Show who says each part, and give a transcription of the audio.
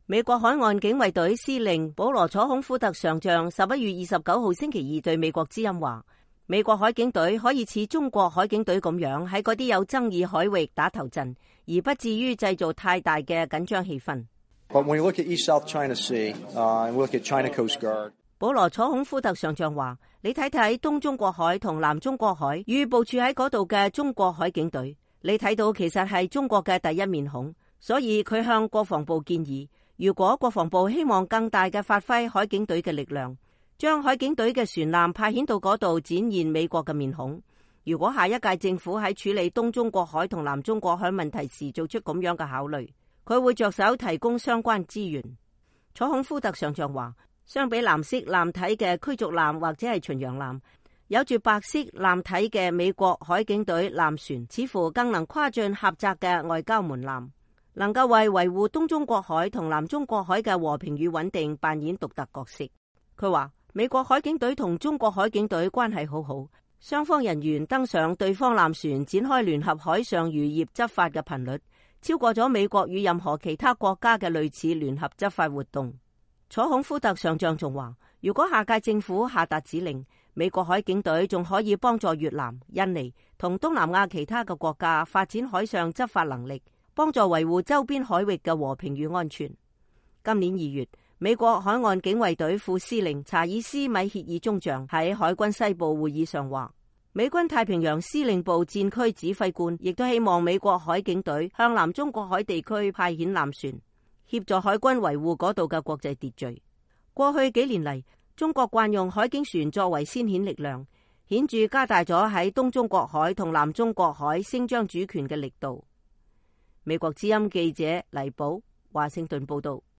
Speaker 1: 美國海岸警衛隊司令保羅·楚孔夫特上將11月29號星期二對美國之音話，美國海警隊可以似中國海警隊咁樣喺嗰啲有爭議海域打頭陣，而不至於製造太大嘅緊張氣氛。
Speaker 2: But when you look at East South China Sea, and look at China Coast Guard， 保羅·楚孔夫特上將話，你睇睇東中國海同南中國海與部署喺嗰度嘅中國海警隊，你睇到其實係中國嘅第一面孔，所以佢向國防部建議，如果國防部希望更大嘅發揮海警隊嘅力量，將海警隊嘅船艦派遣到嗰度展現美國嘅面孔。如果下一屆政府喺處理東中國海同南中國海問題時做出咁樣嘅考慮，佢會着手提供相關資源。楚孔夫特上將話，相比藍色艦體嘅驅逐艦或者係巡洋艦，有住白色艦體嘅美國海警隊艦船似乎更能跨進狹窄嘅外交門檻，能夠為維護東中國海同南中國海嘅和平與穩定扮演獨特角色。佢話美國海警隊同中國海警隊關係好好，雙方人員登上對方艦船展開聯合海上漁業執法嘅頻率超過咗美國與任何其他國家嘅類似聯合執法活動。楚孔夫特上將仲話，如果下屆政府下達指令，美國海警隊仲可以幫助越南、印尼同東南亞其他嘅國家發展海上執法能力，幫助維護周邊海域嘅和平與安全。今年2月，美國海岸警衛隊副司令查爾斯·米歇爾中將喺海軍西部會議上話，美軍太平洋司令部戰區指揮官亦都希望美國海警隊向南中國海地區派遣艦船，協助海軍維護嗰度嘅國際秩序。過去幾年嚟，中國慣用海警船作為先遣力量，顯著加大咗喺東中國海同南中國海聲張主權嘅力度。美國之音記者黎寶華盛頓報道。